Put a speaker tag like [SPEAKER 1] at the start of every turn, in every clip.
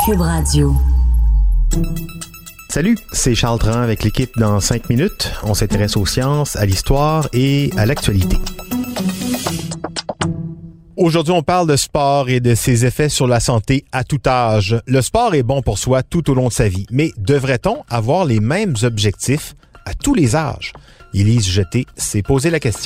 [SPEAKER 1] Cube Radio.
[SPEAKER 2] Salut, c'est Charles Tran avec l'équipe dans 5 minutes. On s'intéresse aux sciences, à l'histoire et à l'actualité. Aujourd'hui, on parle de sport et de ses effets sur la santé à tout âge. Le sport est bon pour soi tout au long de sa vie, mais devrait-on avoir les mêmes objectifs à tous les âges? Élise Jeté s'est posé la question.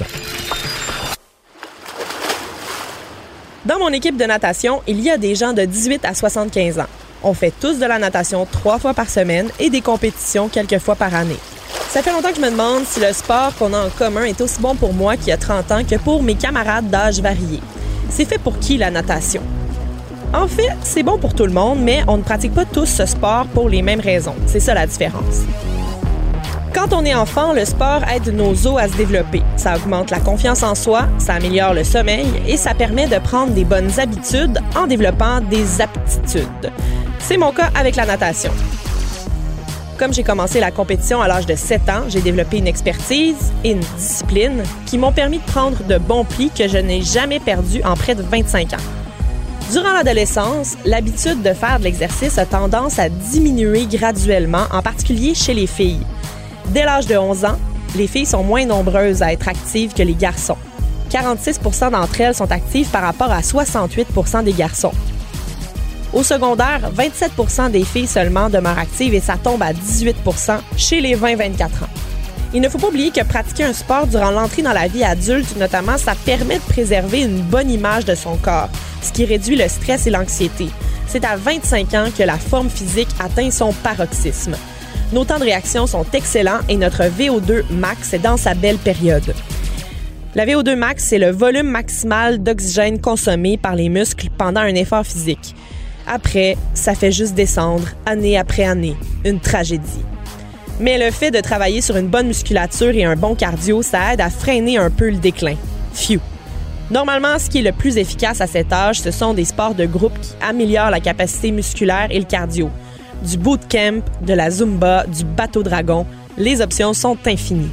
[SPEAKER 3] Dans mon équipe de natation, il y a des gens de 18 à 75 ans. On fait tous de la natation 3 fois par semaine et des compétitions quelques fois par année. Ça fait longtemps que je me demande si le sport qu'on a en commun est aussi bon pour moi qui a 30 ans que pour mes camarades d'âge variés. C'est fait pour qui la natation? En fait, c'est bon pour tout le monde, mais on ne pratique pas tous ce sport pour les mêmes raisons. C'est ça la différence. Quand on est enfant, le sport aide nos os à se développer. Ça augmente la confiance en soi, ça améliore le sommeil et ça permet de prendre des bonnes habitudes en développant des aptitudes. C'est mon cas avec la natation. Comme j'ai commencé la compétition à l'âge de 7 ans, j'ai développé une expertise et une discipline qui m'ont permis de prendre de bons plis que je n'ai jamais perdus en près de 25 ans. Durant l'adolescence, l'habitude de faire de l'exercice a tendance à diminuer graduellement, en particulier chez les filles. Dès l'âge de 11 ans, les filles sont moins nombreuses à être actives que les garçons. 46% d'entre elles sont actives par rapport à 68% des garçons. Au secondaire, 27% des filles seulement demeurent actives et ça tombe à 18% chez les 20-24 ans. Il ne faut pas oublier que pratiquer un sport durant l'entrée dans la vie adulte, notamment, ça permet de préserver une bonne image de son corps, ce qui réduit le stress et l'anxiété. C'est à 25 ans que la forme physique atteint son paroxysme. Nos temps de réaction sont excellents et notre VO2 max est dans sa belle période. La VO2 max, c'est le volume maximal d'oxygène consommé par les muscles pendant un effort physique. Après, ça fait juste descendre, année après année. Une tragédie. Mais le fait de travailler sur une bonne musculature et un bon cardio, ça aide à freiner un peu le déclin. Phew! Normalement, ce qui est le plus efficace à cet âge, ce sont des sports de groupe qui améliorent la capacité musculaire et le cardio. Du bootcamp, de la Zumba, du bateau dragon, les options sont infinies.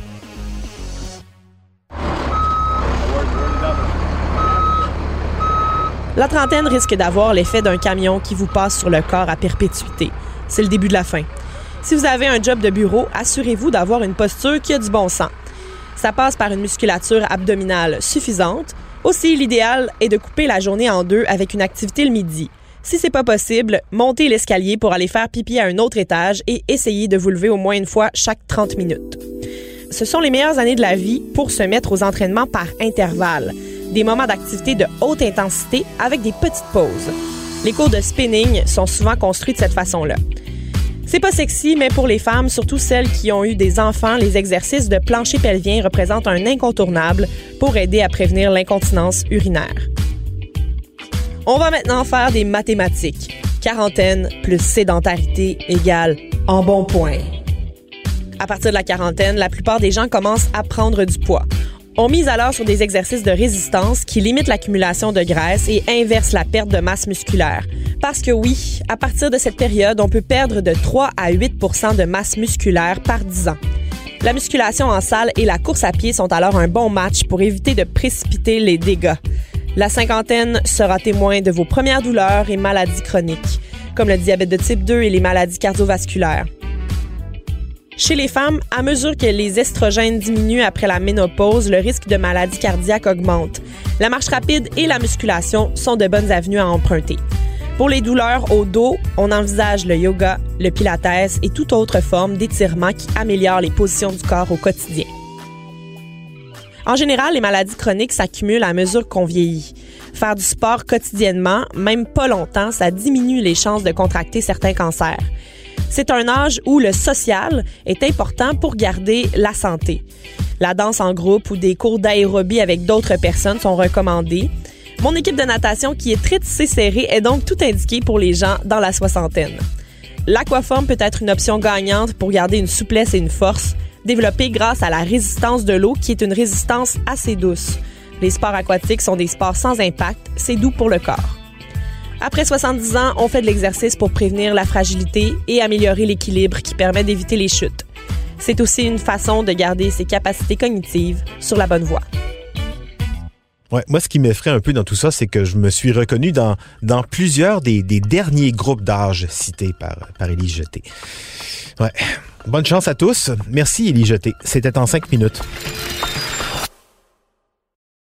[SPEAKER 3] La trentaine risque d'avoir l'effet d'un camion qui vous passe sur le corps à perpétuité. C'est le début de la fin. Si vous avez un job de bureau, assurez-vous d'avoir une posture qui a du bon sens. Ça passe par une musculature abdominale suffisante. Aussi, l'idéal est de couper la journée en deux avec une activité le midi. Si c'est pas possible, montez l'escalier pour aller faire pipi à un autre étage et essayez de vous lever au moins une fois chaque 30 minutes. Ce sont les meilleures années de la vie pour se mettre aux entraînements par intervalles. Des moments d'activité de haute intensité avec des petites pauses. Les cours de spinning sont souvent construits de cette façon-là. C'est pas sexy, mais pour les femmes, surtout celles qui ont eu des enfants, les exercices de plancher pelvien représentent un incontournable pour aider à prévenir l'incontinence urinaire. On va maintenant faire des mathématiques. Quarantaine plus sédentarité égale embonpoint. À partir de la quarantaine, la plupart des gens commencent à prendre du poids. On mise alors sur des exercices de résistance qui limitent l'accumulation de graisse et inversent la perte de masse musculaire. Parce que oui, à partir de cette période, on peut perdre de 3 à 8% de masse musculaire par 10 ans. La musculation en salle et la course à pied sont alors un bon match pour éviter de précipiter les dégâts. La cinquantaine sera témoin de vos premières douleurs et maladies chroniques, comme le diabète de type 2 et les maladies cardiovasculaires. Chez les femmes, à mesure que les estrogènes diminuent après la ménopause, le risque de maladies cardiaques augmente. La marche rapide et la musculation sont de bonnes avenues à emprunter. Pour les douleurs au dos, on envisage le yoga, le pilates et toute autre forme d'étirement qui améliore les positions du corps au quotidien. En général, les maladies chroniques s'accumulent à mesure qu'on vieillit. Faire du sport quotidiennement, même pas longtemps, ça diminue les chances de contracter certains cancers. C'est un âge où le social est important pour garder la santé. La danse en groupe ou des cours d'aérobie avec d'autres personnes sont recommandés. Mon équipe de natation, qui est très tissée serrée, est donc tout indiquée pour les gens dans la soixantaine. L'aquaforme peut être une option gagnante pour garder une souplesse et une force, développée grâce à la résistance de l'eau, qui est une résistance assez douce. Les sports aquatiques sont des sports sans impact, c'est doux pour le corps. Après 70 ans, on fait de l'exercice pour prévenir la fragilité et améliorer l'équilibre qui permet d'éviter les chutes. C'est aussi une façon de garder ses capacités cognitives sur la bonne voie.
[SPEAKER 2] Ouais, moi, ce qui m'effraie un peu dans tout ça, c'est que je me suis reconnu dans plusieurs des derniers groupes d'âge cités par Élie Jeté. Ouais. Bonne chance à tous. Merci, Élie Jeté. C'était en 5 minutes.